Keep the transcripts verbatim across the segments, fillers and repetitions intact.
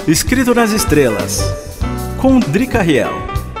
Escrito nas Estrelas, com Drica Riel.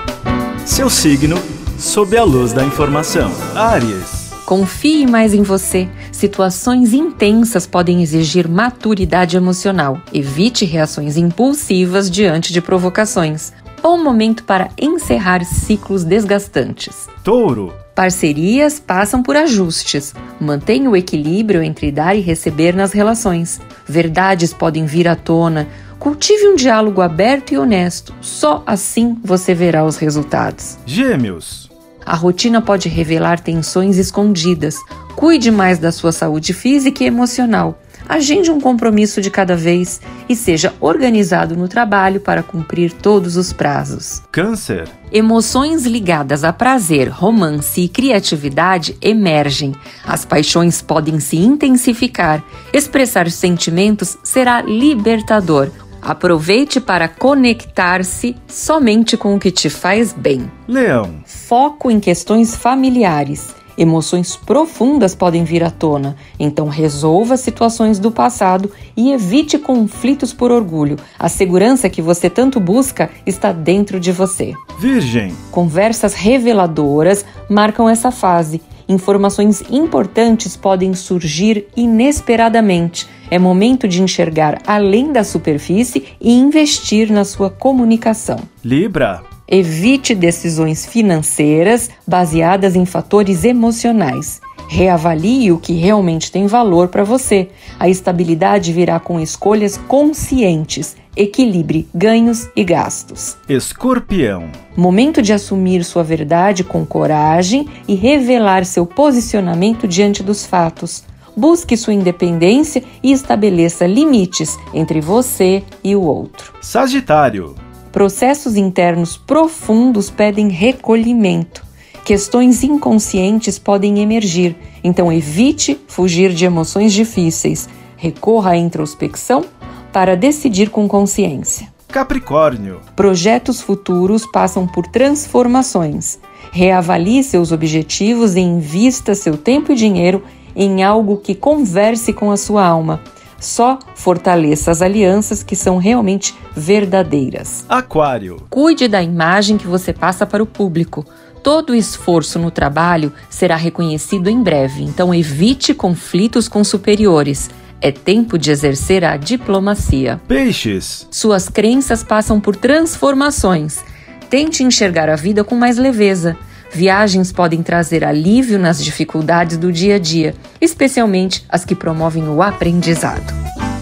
Seu signo sob a luz da informação. Áries. Confie mais em você. Situações intensas podem exigir maturidade emocional. Evite reações impulsivas diante de provocações. Bom momento para encerrar ciclos desgastantes. Touro. Parcerias passam por ajustes. Mantenha o equilíbrio entre dar e receber nas relações. Verdades podem vir à tona. Cultive um diálogo aberto e honesto. Só assim você verá os resultados. Gêmeos. A rotina pode revelar tensões escondidas. Cuide mais da sua saúde física e emocional. Agende um compromisso de cada vez e seja organizado no trabalho para cumprir todos os prazos. Câncer. Emoções ligadas a prazer, romance e criatividade emergem. As paixões podem se intensificar. Expressar sentimentos será libertador. Aproveite para conectar-se somente com o que te faz bem. Leão. Foco em questões familiares. Emoções profundas podem vir à tona, então resolva situações do passado e evite conflitos por orgulho. A segurança que você tanto busca está dentro de você. Virgem. Conversas reveladoras marcam essa fase. Informações importantes podem surgir inesperadamente. É momento de enxergar além da superfície e investir na sua comunicação. Libra. Evite decisões financeiras baseadas em fatores emocionais. Reavalie o que realmente tem valor para você. A estabilidade virá com escolhas conscientes. Equilibre ganhos e gastos. Escorpião. Momento de assumir sua verdade com coragem e revelar seu posicionamento diante dos fatos. Busque sua independência e estabeleça limites entre você e o outro. Sagitário. Processos internos profundos pedem recolhimento. Questões inconscientes podem emergir, então evite fugir de emoções difíceis. Recorra à introspecção para decidir com consciência. Capricórnio. Projetos futuros passam por transformações. Reavalie seus objetivos e invista seu tempo e dinheiro em algo que converse com a sua alma. Só fortaleça as alianças que são realmente verdadeiras. Aquário. Cuide da imagem que você passa para o público. Todo o esforço no trabalho será reconhecido em breve, então evite conflitos com superiores. É tempo de exercer a diplomacia. Peixes. Suas crenças passam por transformações. Tente enxergar a vida com mais leveza. Viagens podem trazer alívio nas dificuldades do dia a dia, especialmente as que promovem o aprendizado.